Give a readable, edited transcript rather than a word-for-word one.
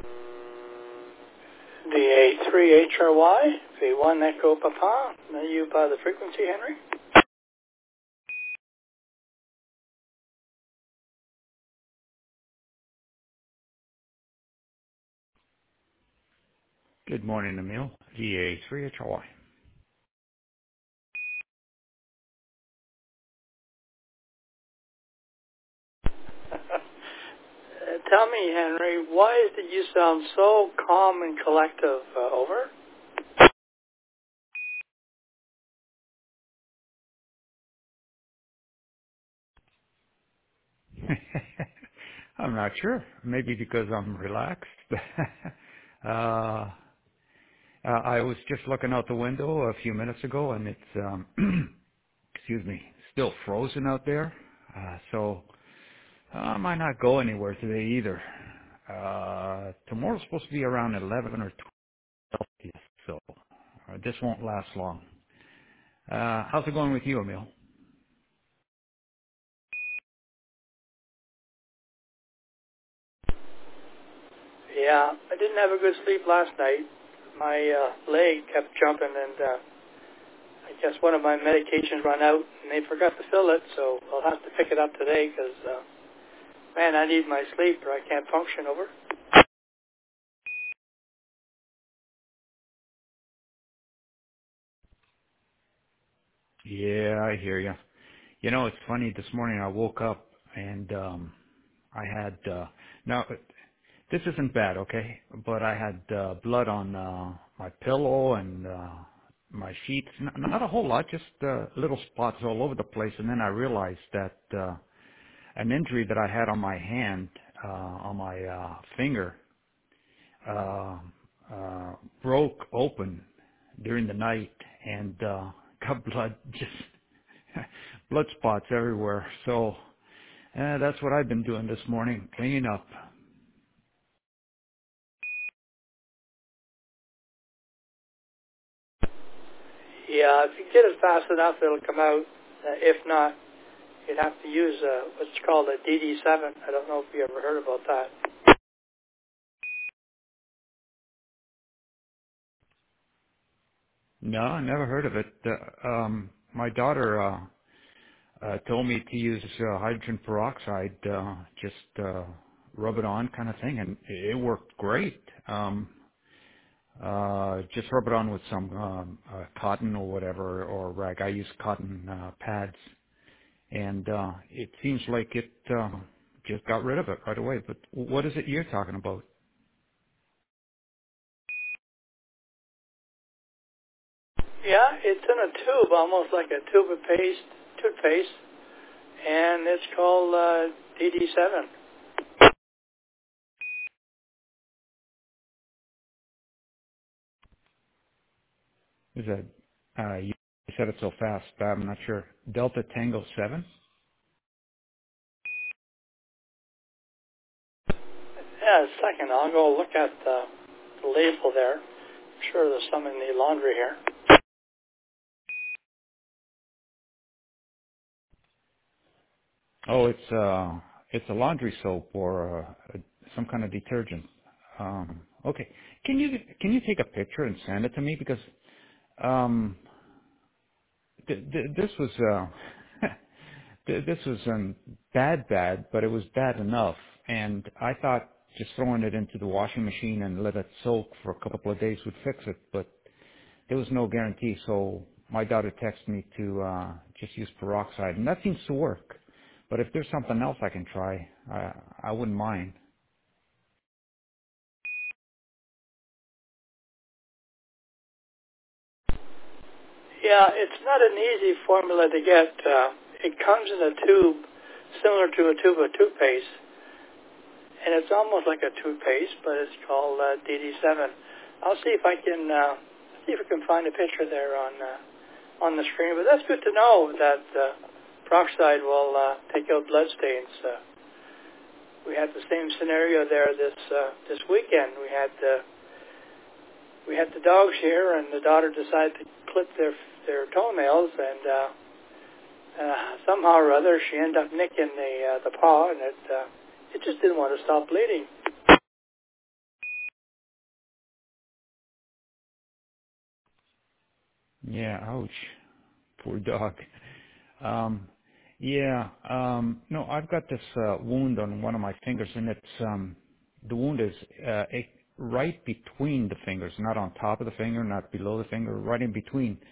DA3HRY, V1 Echo Papa. Are you by the frequency, Henry? Good morning, Emil. DA3HY. Tell me, Henry, why did you sound so calm and collective? Over? I'm not sure. Maybe because I'm relaxed. I was just looking out the window a few minutes ago, and it's excuse me, still frozen out there. So I might not go anywhere today either. Tomorrow's supposed to be around 11 or 12 Celsius, so this won't last long. How's it going with you, Emil? Yeah, I didn't have a good sleep last night. My leg kept jumping, and I guess one of my medications ran out, and they forgot to fill it, so I'll have to pick it up today because, man, I need my sleep or I can't function. Over. Yeah, I hear you. You know, it's funny. This morning I woke up and I had now this isn't bad, okay? But I had blood on my pillow and my sheets. Not a whole lot, just little spots all over the place. And then I realized that an injury that I had on my hand, on my finger, uh, broke open during the night and got blood just blood spots everywhere. So that's what I've been doing this morning, cleaning up. Yeah, if you get it fast enough, it'll come out. If not, you'd have to use what's called a DD7. I don't know if you ever heard about that. No, I never heard of it. My daughter told me to use hydrogen peroxide, just rub it on kind of thing, and it worked great. Just rub it on with some cotton or whatever, or rag. I use cotton pads, and it seems like it just got rid of it right away. But what is it you're talking about? Yeah, it's in a tube, almost like a toothpaste, and it's called DD7. Is that you said it so fast? I'm not sure. Delta Tango 7? Yeah, a second. I'll go look at the label there. I'm sure there's some in the laundry here. Oh, it's a laundry soap or some kind of detergent. Okay. Can you take a picture and send it to me, because um this was this was bad, but it was bad enough, and I thought just throwing it into the washing machine and let it soak for a couple of days would fix it, but there was no guarantee. So my daughter texted me to just use peroxide, and that seems to work. But if there's something else I can try, I wouldn't mind. Yeah, it's not an easy formula to get. It comes in a tube similar to a tube of toothpaste, and it's almost like a toothpaste, but it's called DD7. I'll see if I can find a picture there on the screen. But that's good to know that peroxide will take out blood stains. We had the same scenario there this weekend. We had the dogs here, and the daughter decided to clip their toenails, and somehow or other she ended up nicking the paw, and it just didn't want to stop bleeding. Yeah, ouch. Poor dog. Um, yeah, no, I've got this wound on one of my fingers, and the wound is right between the fingers, not on top of the finger, not below the finger, right in between.